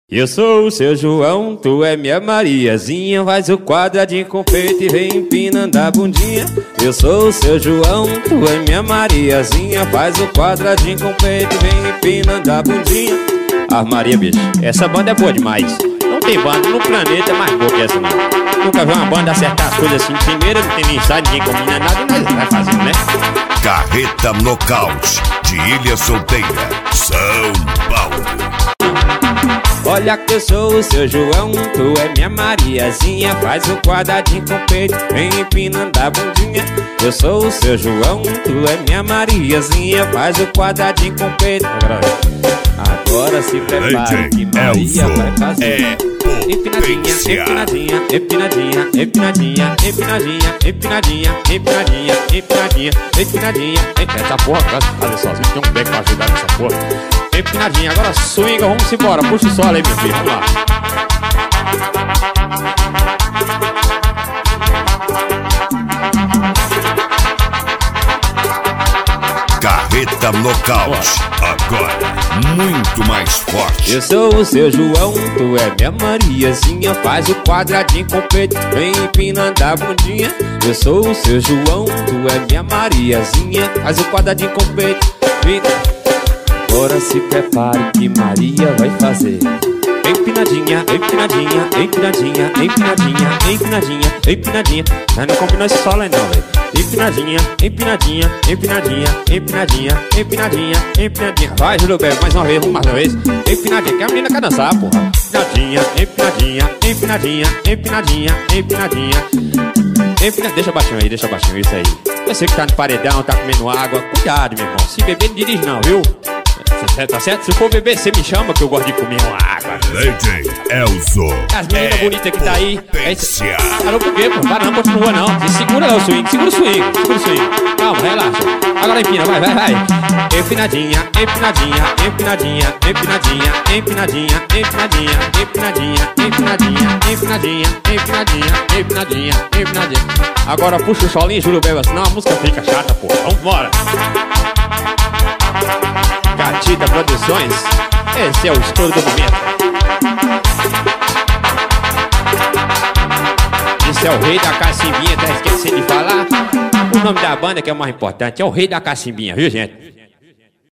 Eu sou o seu João, tu é minha Mariazinha. Faz o quadradinho com o peito e vem empinando a bundinha. Eu sou o seu João, tu é minha Mariazinha. Faz o quadradinho com o peito e vem empinando a bundinha. Ah, Maria, bicho, essa banda é boa demais. Não tem banda no planeta mais boa que essa não. Nunca vi uma banda acertar as coisas assim de primeira. Não tem nem ensaio, ninguém combina nada e nós vai fazendo, né? Carreta Nocaute, de Ilha Solteira, São Paulo. Olha que eu sou o seu João, tu é minha Mariazinha. Faz o quadradinho com o peito, vem empinando a bundinha. Eu sou o seu João, tu é minha Mariazinha. Faz o quadradinho com o peito. Agora se prepare que Maria vai fazer empinadinha, empinadinha, empinadinha, empinadinha, empinadinha, empinadinha, empinadinha, empinadinha, empinadinha. Essa porra, fazer sozinho, tem um beco pra ajudar nessa porra. Empinadinha, agora swinga, vamos embora. Puxa o solo aí, meu filho, vamos lá. Carreta Nocaute, agora muito mais forte. Eu sou o seu João, tu é minha Mariazinha. Faz o quadradinho com o peito, vem empinando a bundinha. Eu sou o seu João, tu é minha Mariazinha. Faz o quadradinho com o peito, vem. Agora se prepare que Maria vai fazer empinadinha, empinadinha, empinadinha, empinadinha, empinadinha, empinadinha. Mas não combina esse solo aí não, velho. Empinadinha, empinadinha, empinadinha, empinadinha, empinadinha, empinadinha. Vai, Júlio Belo, mais uma vez, vamos mais uma vez. Empinadinha, que a menina quer dançar, porra. Empinadinha, empinadinha, empinadinha, empinadinha, empinadinha. Deixa baixinho aí, isso aí. Você que tá no paredão, tá comendo água, cuidado, meu irmão. Se beber, não dirige não, viu? Tá certo? Se for beber, você me chama que eu gosto de comer uma água. DJ Elzo. As meninas bonitas que tá aí. Potência. Parou por quê, pô? Para não, continua não. Você segura o swing, segura o swing. Calma, relaxa. Agora empina, vai. Empinadinha, empinadinha, empinadinha, empinadinha, empinadinha, empinadinha, empinadinha, empinadinha, empinadinha, empinadinha, empinadinha, empinadinha. Agora puxa o solinho, Júlio Belo, senão a música fica chata, pô. Vambora. Gatita Produções, esse é o estouro do momento. Esse é o rei da cacimbinha, tá esquecendo de falar. O nome da banda que é o mais importante é o rei da cacimbinha, viu, gente?